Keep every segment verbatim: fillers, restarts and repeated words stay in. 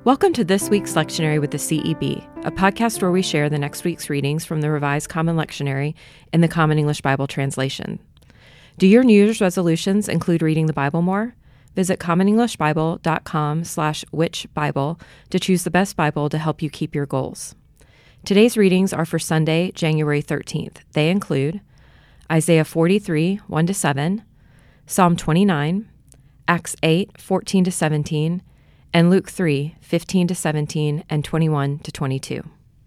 Welcome to this week's lectionary with the C E B, a podcast where we share the next week's readings from the Revised Common Lectionary in the Common English Bible translation. Do your New Year's resolutions include reading the Bible more? Visit commonenglishbible.com slash which Bible to choose the best Bible to help you keep your goals. Today's readings are for Sunday, January thirteenth. They include Isaiah forty-three, one to seven, Psalm twenty-nine, Acts eight, fourteen to seventeen, and Luke three, fifteen to seventeen and twenty-one to twenty-two.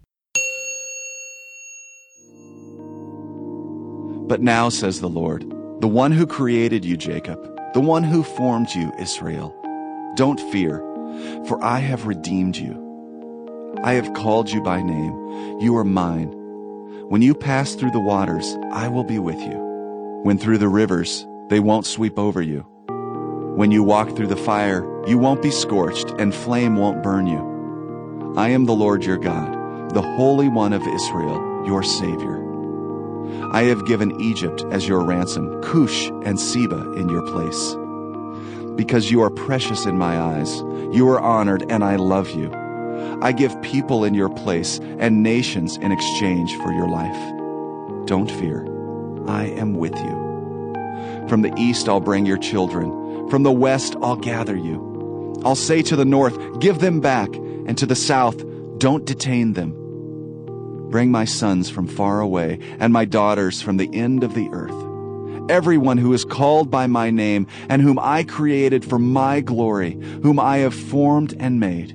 But now, says the Lord, the one who created you, Jacob, the one who formed you, Israel, don't fear, for I have redeemed you. I have called you by name. You are mine. When you pass through the waters, I will be with you. When through the rivers, they won't sweep over you. When you walk through the fire, you won't be scorched, and flame won't burn you. I am the Lord your God, the Holy One of Israel, your Savior. I have given Egypt as your ransom, Cush and Seba in your place. Because you are precious in my eyes, you are honored, and I love you. I give people in your place and nations in exchange for your life. Don't fear, I am with you. From the east I'll bring your children. From the west I'll gather you. I'll say to the north, give them back, and to the south, don't detain them. Bring my sons from far away, and my daughters from the end of the earth. Everyone who is called by my name, and whom I created for my glory, whom I have formed and made.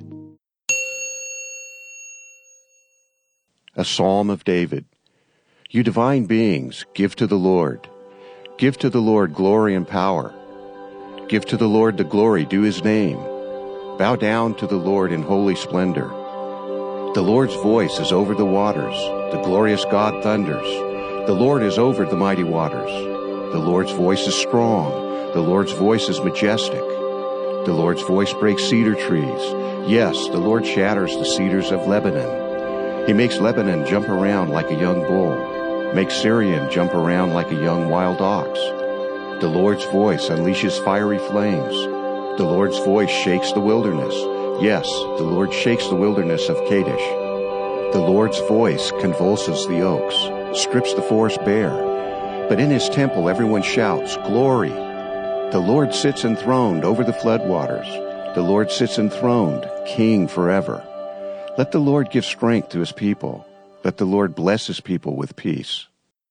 A Psalm of David. You divine beings, give to the Lord. Give to the Lord glory and power. Give to the Lord the glory due his name. Bow down to the Lord in holy splendor. The Lord's voice is over the waters. The glorious God thunders. The Lord is over the mighty waters. The Lord's voice is strong. The Lord's voice is majestic. The Lord's voice breaks cedar trees. Yes, the Lord shatters the cedars of Lebanon. He makes Lebanon jump around like a young bull, makes Syrian jump around like a young wild ox. The Lord's voice unleashes fiery flames. The Lord's voice shakes the wilderness. Yes, the Lord shakes the wilderness of Kadesh. The Lord's voice convulses the oaks, strips the forest bare. But in his temple everyone shouts, glory! The Lord sits enthroned over the floodwaters. The Lord sits enthroned, king forever. Let the Lord give strength to his people. Let the Lord bless his people with peace.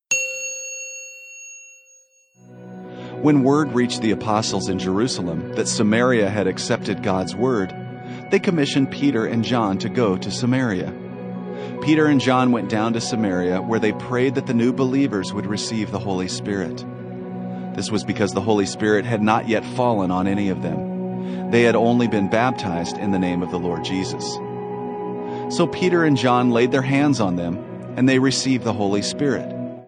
When word reached the apostles in Jerusalem that Samaria had accepted God's word, they commissioned Peter and John to go to Samaria. Peter and John went down to Samaria, where they prayed that the new believers would receive the Holy Spirit. This was because the Holy Spirit had not yet fallen on any of them. They had only been baptized in the name of the Lord Jesus. So Peter and John laid their hands on them, and they received the Holy Spirit.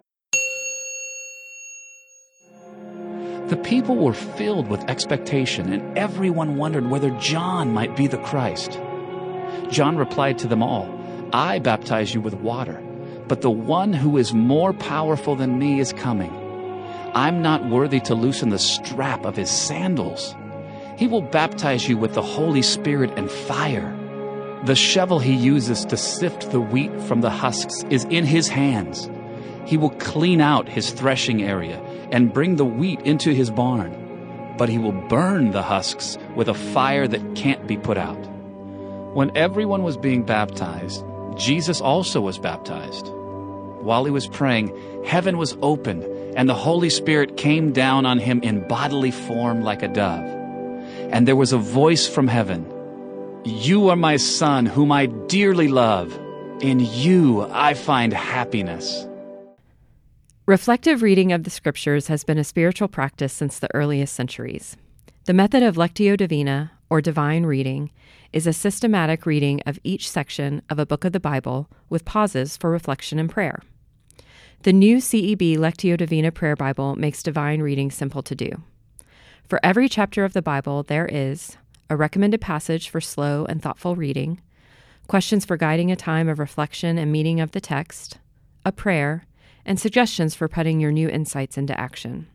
The people were filled with expectation, and everyone wondered whether John might be the Christ. John replied to them all, I baptize you with water, but the one who is more powerful than me is coming. I'm not worthy to loosen the strap of his sandals. He will baptize you with the Holy Spirit and fire. The shovel he uses to sift the wheat from the husks is in his hands. He will clean out his threshing area and bring the wheat into his barn, but he will burn the husks with a fire that can't be put out. When everyone was being baptized, Jesus also was baptized. While he was praying, heaven was opened, and the Holy Spirit came down on him in bodily form like a dove. And there was a voice from heaven, You are my Son, whom I dearly love. In you I find happiness. Reflective reading of the Scriptures has been a spiritual practice since the earliest centuries. The method of Lectio Divina, or divine reading, is a systematic reading of each section of a book of the Bible with pauses for reflection and prayer. The new C E B Lectio Divina Prayer Bible makes divine reading simple to do. For every chapter of the Bible, there is a recommended passage for slow and thoughtful reading, questions for guiding a time of reflection and meaning of the text, a prayer, and suggestions for putting your new insights into action.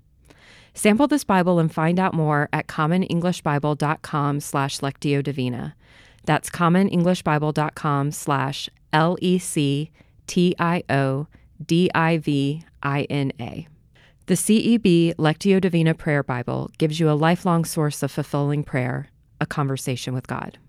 Sample this Bible and find out more at commonenglishbible.com slash Lectio Divina. That's commonenglishbible.com slash L-E-C-T-I-O-D-I-V-I-N-A. The C E B Lectio Divina Prayer Bible gives you a lifelong source of fulfilling prayer, a conversation with God.